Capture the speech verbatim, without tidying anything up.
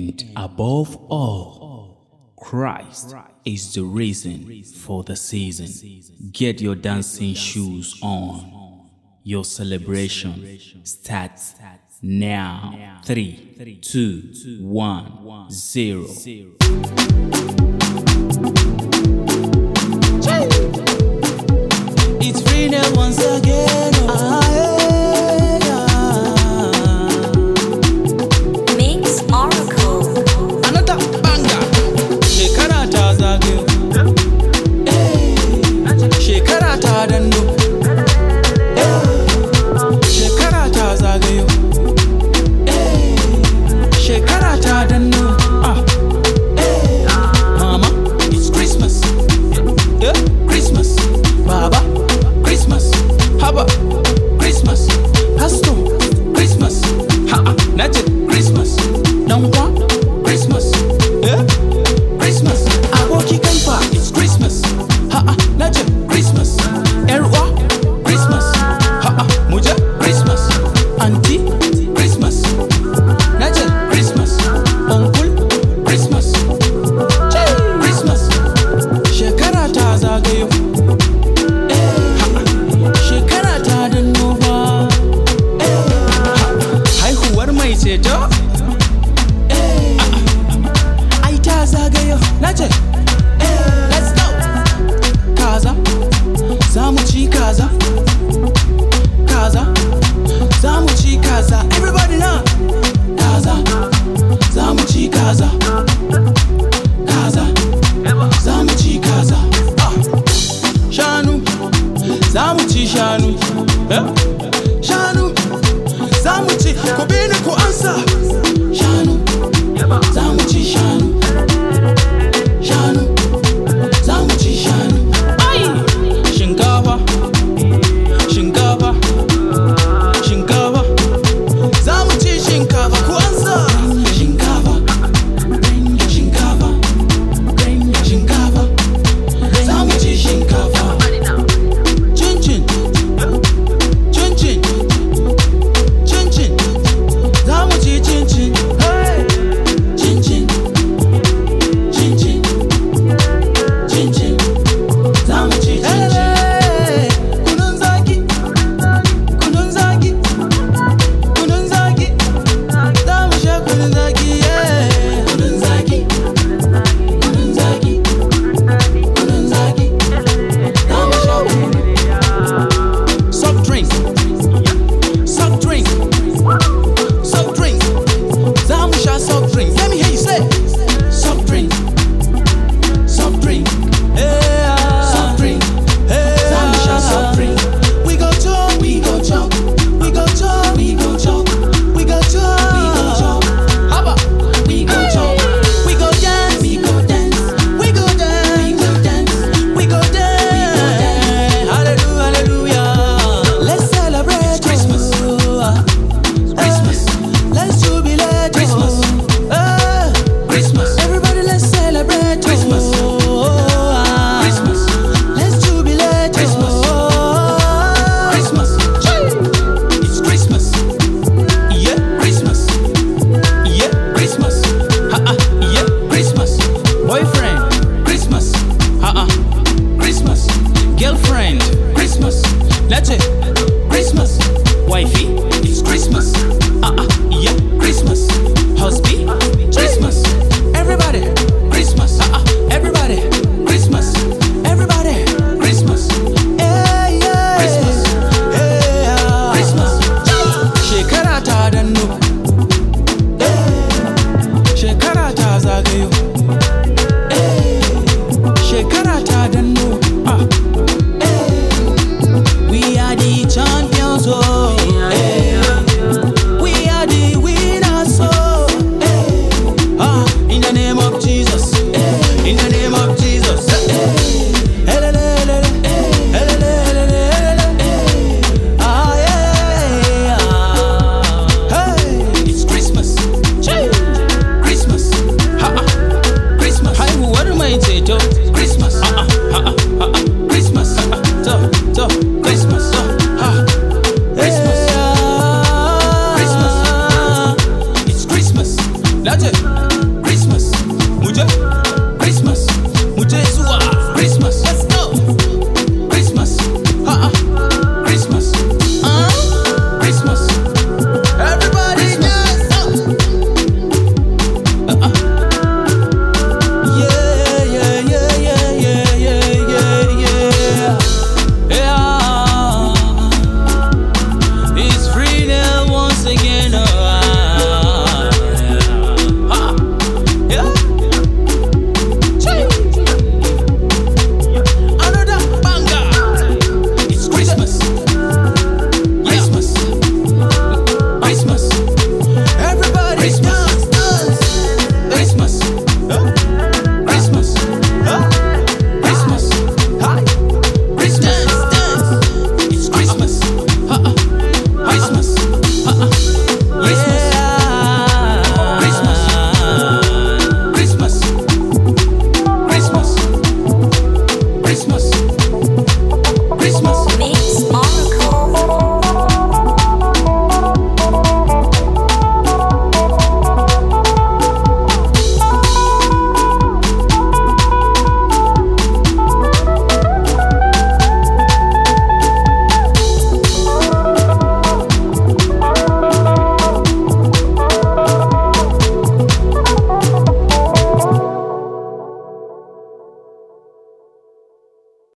And above all, Christ is the reason for the season. Get your dancing shoes on. Your celebration starts now. Three, two, one, zero. It's Renell once again. Oh. Mix Oracle. Another banger. Shekara ta zagayo. Shekara ta danno. Shekara ta zagayo. Shekara ta danno. Ah. Mama, it's Christmas. Yeah, Christmas. Baba, Christmas. Haba, Christmas. Pastor, Christmas. Ha, Najet, Christmas. Nangwa, Christmas. Yeah, Christmas. Aboki Kaifa, it's Christmas. Ha, Najet, Christmas. Erwa, Christmas. Ha, Muja, Christmas. Auntie, Christmas. Najet, Christmas. Uncle, Christmas. Christmas. Shekara ta zagayo. Shekara ta danno ba. Haihuwar mai ceto. Ai ta zagayo. Nace, let's go. Kaza, za mu ci kaza. Kaza, za mu ci kaza. Everybody now. Kaza, za mu ci kaza. Kaza, za mu ci kaza. Ah. Shanu, za mu ci shanu. Eh? Shanu, za mu ci. Ku bi ni ku ansa. Shanu, za mu ci shanu. Shanu, za mu ci shanu. Ai! Shinkafa, shinkafa, shinkafa. Za mu ci shinkafa ku ansa. Shinkafa, shinkafa, shinkafa. Za mu ci shinkafa. Chin chin, chin chin, chin chin. Za mu ci chin chin. Hey! Chin chin, chin chin, chin chin. Za mu ci chin chin. Kunun zaki, kunun zaki, kunun zaki. Za mu sha kunun zaki, yeah. Kunun zaki, kunun zaki, kunun zaki. Za mu sha kunun. Soft drink, soft drink, soft drink. Za mu sha soft drink. Let me hear you say soft drink, soft drink. Yeah. Soft drink. Yeah. Za mu sha soft drink. We go talk, we go talk, we go talk, we go talk, we go talk, we go talk. Haba, we go talk, we go dance, we go dance, we go dance, we go dance, we go dance. Hallelujah, hallelujah. Let's celebrate Christmas. Christmas. Let's jubilate Christmas. Christmas. Everybody, let's celebrate Christmas. Christmas. Let's jubilate Christmas. Christmas. It's Christmas. Yeah, Christmas. Yeah, Christmas. Ha-ha. Yeah, Christmas. Boyfriend, Christmas. Ha-ha. Christmas. Girlfriend, Christmas. Let's it. Christmas. Wifey, it's Christmas. Uh-uh. Yeah, Christmas. Husband, Christmas. Everybody, Christmas. Uh-uh. Everybody, Christmas. Everybody, Christmas. Yeah, yeah. Christmas. Yeah. Christmas. Shekara ta danno. Shekara ta zagayo. Shekara ta danno. Ah. We are the champions, oh. We are the winners, oh. Ah, in the name of Jesus, in the name of Jesus. Ah, yeah. Hey, it's Christmas. Christmas. Ha, Christmas. Hi, what am I saying? Christmas. Ha, ha, ha, ha. Christmas. So, so, Christmas. So, ha. Christmas. Christmas. It's Christmas. That's it.